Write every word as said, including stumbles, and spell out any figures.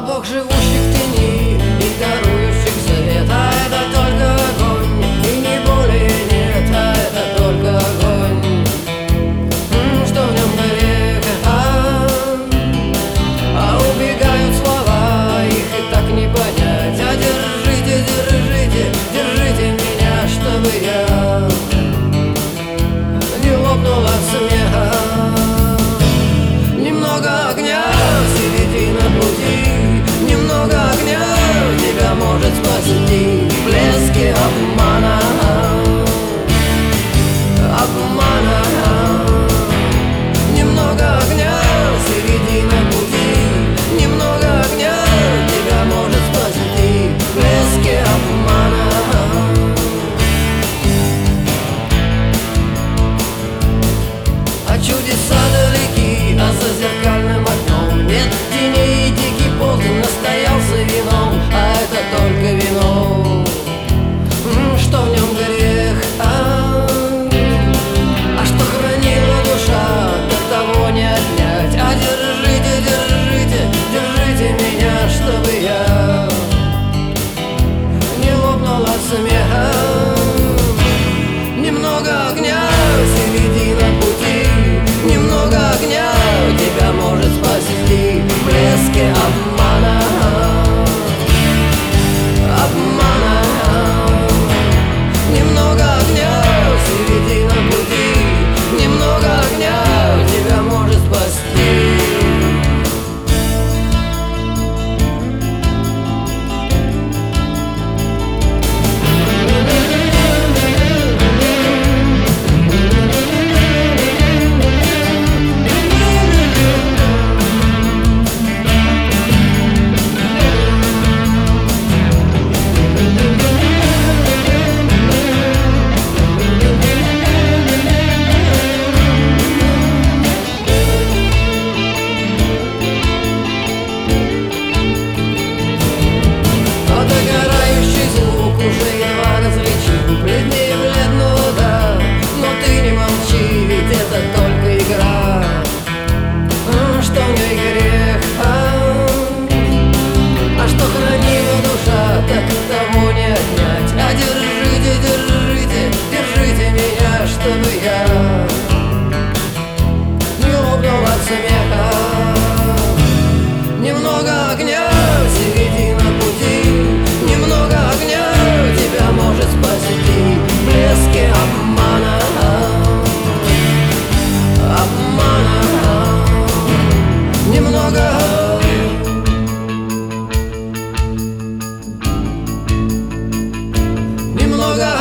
Бог, живущий в тени и дарующих свет, а это только огонь, и не более нет, а это только огонь. М, Что в нем грех, а, а убегают слова, их и так не понять. А держите, держите, держите меня, чтобы я не лопнул от смеха. Немного огня, середина пути, немного огня тебя может спасти в блеске обмана, обмана. Немного огня, середина пути, немного огня тебя может спасти в блеске обмана. А чудеса далеки, а за зеркальным окном нет теней, дикий полдень настоялся вином, а это только вино. М, Что в нем грех, а, а что хранила душа, так того не отнять. А держите, держите, держите меня, чтобы я не лопнул от смеха. Немного огня, середина пути, немного огня тебя может спасти в блеске обмана, обмана. Немного огня, середина пути, немного огня тебя может спасти. А догорающий звук уже едва различим, бледнее бледного, да, но ты не молчи, ведь это только игра. М, Что в ней грех, а, а что хранила душа, так того не отнять. А держите, держите, держите меня, чтобы я не лопнул от смеха. Немного огня, середина пути, немного огня тебя может спасти в блеске обмана, обмана. Немного, немного